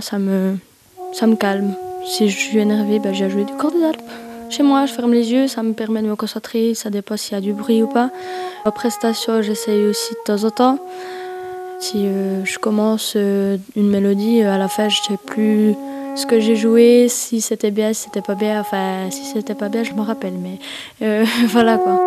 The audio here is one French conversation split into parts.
ça me calme. Si je suis énervée, j'ai à jouer du corps des Alpes. Chez moi, je ferme les yeux, ça me permet de me concentrer, ça dépend s'il y a du bruit ou pas. En prestation, j'essaye aussi de temps en temps. Si je commence une mélodie, à la fin, je ne sais plus ce que j'ai joué, si c'était bien, si c'était pas bien. Enfin, si c'était pas bien, je me rappelle, mais voilà quoi.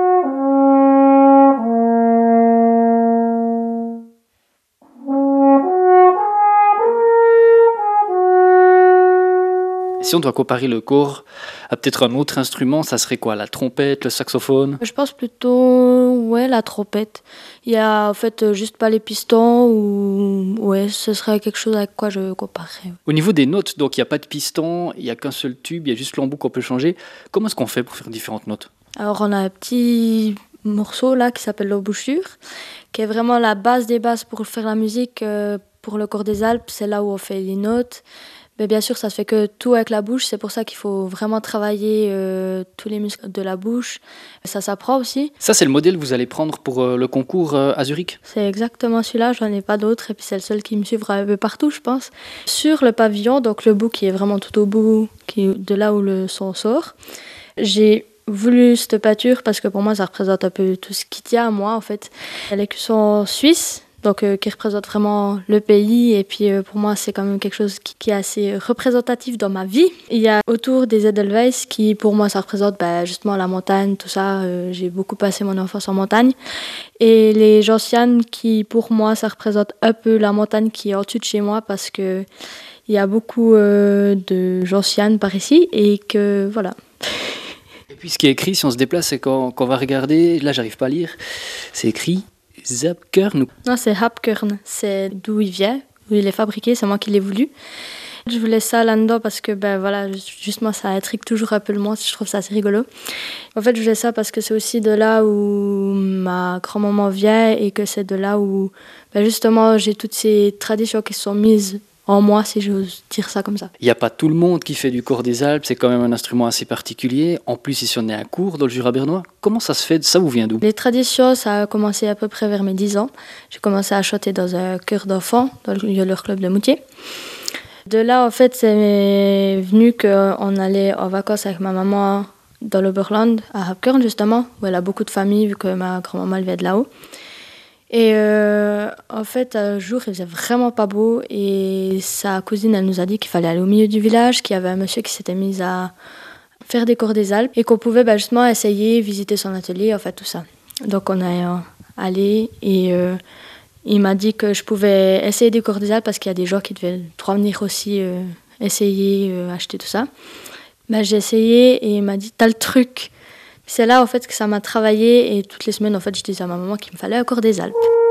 Si on doit comparer le corps à peut-être un autre instrument, ça serait quoi? La trompette, le saxophone? Je pense plutôt, ouais, la trompette. Il y a en fait juste pas les pistons ou ouais, ce serait quelque chose avec quoi je comparerais. Au niveau des notes, donc il n'y a pas de piston, il n'y a qu'un seul tube, il y a juste l'embout qu'on peut changer. Comment est-ce qu'on fait pour faire différentes notes? Alors on a un petit morceau là qui s'appelle l'embouchure, qui est vraiment la base des bases pour faire la musique. Pour le corps des Alpes, c'est là où on fait les notes. Mais bien sûr, ça se fait que tout avec la bouche. C'est pour ça qu'il faut vraiment travailler tous les muscles de la bouche. Ça s'apprend aussi. Ça, c'est le modèle que vous allez prendre pour le concours à Zurich? C'est exactement celui-là. J'en ai pas d'autres. Et puis c'est le seul qui me suivra un peu partout, je pense. Sur le pavillon, donc le bout qui est vraiment tout au bout, qui est de là où le son sort, j'ai voulu cette peinture parce que pour moi, ça représente un peu tout ce qui tient à moi, en fait. L'écusson suisse. Donc, qui représente vraiment le pays. Et puis, pour moi, c'est quand même quelque chose qui est assez représentatif dans ma vie. Il y a autour des Edelweiss qui, pour moi, ça représente justement la montagne, tout ça. J'ai beaucoup passé mon enfance en montagne. Et les gentianes qui, pour moi, ça représente un peu la montagne qui est au-dessus de chez moi parce que il y a beaucoup de gentianes par ici. Et que, voilà. Et puis, ce qui est écrit, si on se déplace, c'est qu'on va regarder. Là, j'arrive pas à lire. C'est écrit Zapkern. Non, c'est Hapkern. C'est d'où il vient, où il est fabriqué. C'est moi qui l'ai voulu. Je voulais ça là-dedans parce que, voilà, justement, ça intrigue toujours un peu le monde. Je trouve ça assez rigolo. En fait, je voulais ça parce que c'est aussi de là où ma grand-maman vient et que c'est de là où, justement, j'ai toutes ces traditions qui sont mises en moi, si j'ose dire ça comme ça. Il n'y a pas tout le monde qui fait du corps des Alpes, c'est quand même un instrument assez particulier. En plus, ici, on est à Cours, dans le Jura bernois. Comment ça se fait? Ça vous vient d'où? Les traditions, ça a commencé à peu près vers mes 10 ans. J'ai commencé à chanter dans un chœur d'enfants, dans leur club de Moutier. De là, en fait, c'est venu qu'on allait en vacances avec ma maman dans l'Oberland, à Hapkern, justement, où elle a beaucoup de famille, vu que ma grand-maman elle vient de là-haut. Et en fait, un jour, il faisait vraiment pas beau et sa cousine, elle nous a dit qu'il fallait aller au milieu du village, qu'il y avait un monsieur qui s'était mis à faire des corps des Alpes et qu'on pouvait justement essayer, visiter son atelier, en fait, tout ça. Donc on est allé et il m'a dit que je pouvais essayer des corps des Alpes parce qu'il y a des gens qui devaient venir aussi essayer, acheter tout ça. J'ai essayé et il m'a dit « t'as le truc ». C'est là en fait que ça m'a travaillé et toutes les semaines en fait je disais à ma maman qu'il me fallait un corps des Alpes.